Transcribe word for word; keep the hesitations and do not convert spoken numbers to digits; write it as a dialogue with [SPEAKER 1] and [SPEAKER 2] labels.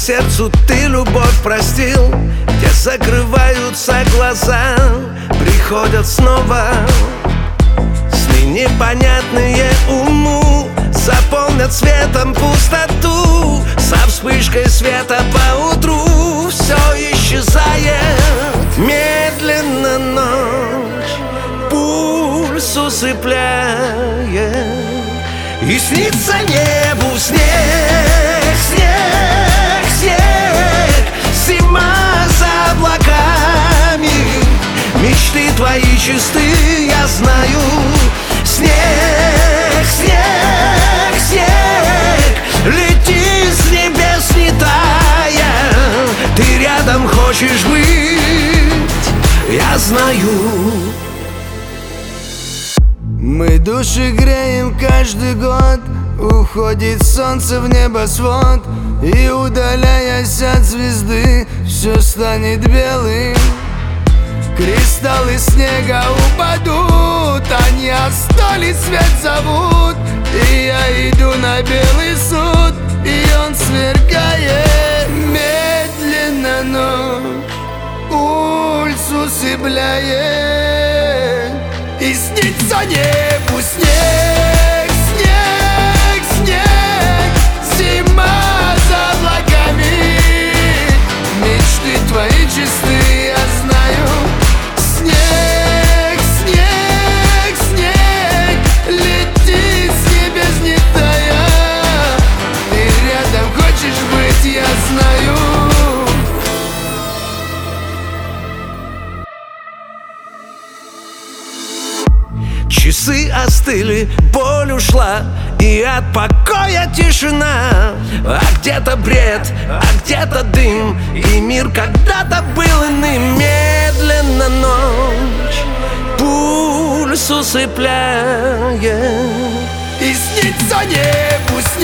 [SPEAKER 1] сердцу ты любовь простил, где закрываются глаза, приходят снова сны непонятные уму, заполнят светом пустоту. Со вспышкой света поутру все исчезает. Медленно ночь пульс усыпляет, и снится небу снег, снег, снег. Зима за облаками, мечты твои чисты, я знаю. Снег, снег, снег, лети с небес не тая. Ты рядом хочешь быть, я знаю.
[SPEAKER 2] Мы души греем каждый год, уходит солнце в небосвод, и удаляясь от звезды, все станет белым. Кристаллы снега упадут, они остались свет зовут. И я иду на белый суд, и он сверкает. Медленно ночь пульс усыпляет, и снится небу снег, снег, снег. Зима за облаками, мечты твои чисты, я знаю. Снег, снег, снег, лети с небес не тая. Ты рядом хочешь быть, я знаю.
[SPEAKER 1] Часы остыли, боль ушла, и от покоя тишина. А где-то бред, а где-то дым, и мир когда-то был иным. Медленно ночь пульс усыпляет,
[SPEAKER 2] и снится небу